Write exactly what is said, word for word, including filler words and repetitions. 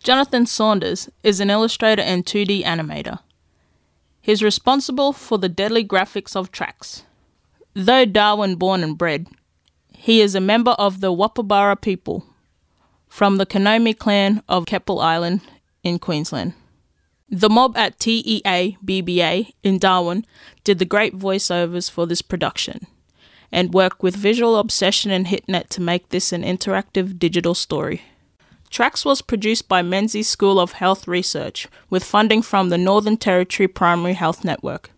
Jonathan Saunders is an illustrator and two D animator. He's responsible for the deadly graphics of Tracks. Though Darwin born and bred, he is a member of the Wapabara people from the Konomi clan of Keppel Island in Queensland. The mob at T E A B B A in Darwin did the great voiceovers for this production and worked with Visual Obsession and HitNet to make this an interactive digital story. Tracks was produced by Menzies School of Health Research with funding from the Northern Territory Primary Health Network.